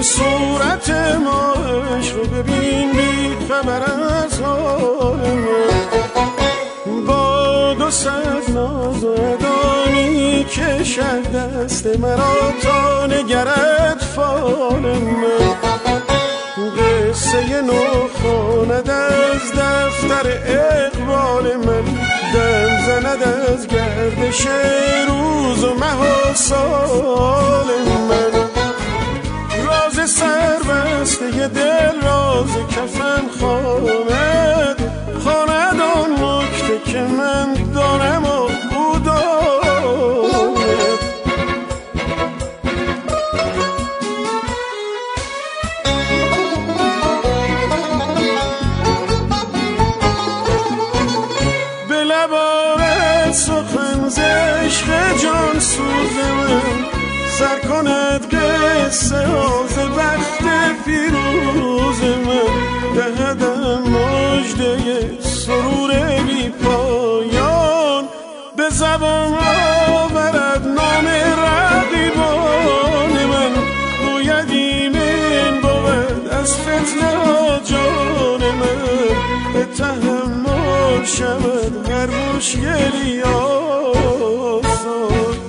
صورت ماش رو ببین بی خبر از حال من، با 200 ناز و ادانی کشد دست مرا تا نگرد فال من. قصه نو خواند از دفتر اقبال من، دم زند از گردش روز و مه و سال من. راز سربسته دل راز کفن خواند، خواند آن نکته که من دانم و او داند. به لبارت سخن ز عشق جان سوز من، سر کند قصه ز بخت پیروز من. دهدم مژده سرور بی پایان، به زبان آورد نام رقیبان من. گوید ایمن بود از فتنه ها جان من، به تحمل شود هر مشکلی آسان.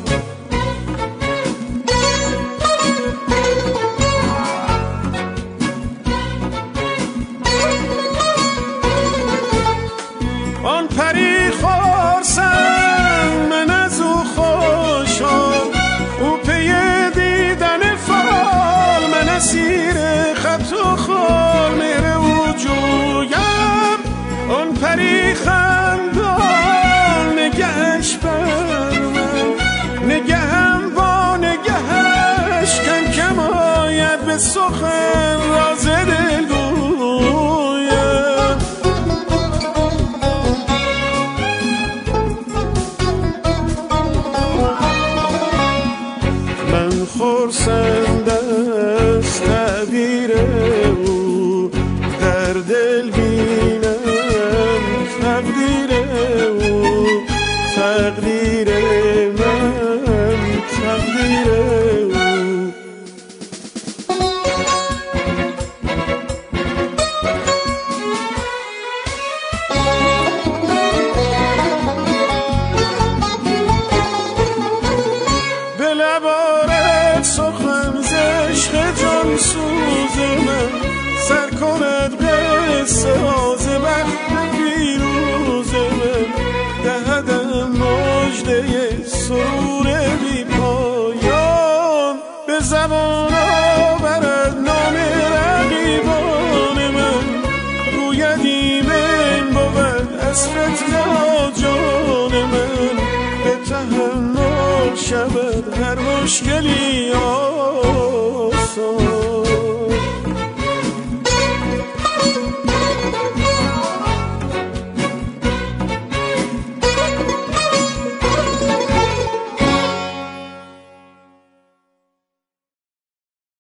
آن پری خورسند من از او خوشحال، او پی دیدن فال، من اسیر خط و خال مهر او جویم. آن پری خندان نگهش بر من، نگهم با نگهش کم کم آید به سخن راز دل گویم. من خرسند از تعبیر او، در دل بینم تقدیر او. تقدیر من تقدیر او. به لبارت سخن ز عشق جان سوز من، سر کند قصه ز بخت پیروز من. دهدم مژده سرور بی پایان، به زبان آورد نام رقیبان من. گوید ایمن بود از فتنه جان من، به تحمل شود هر مشکلی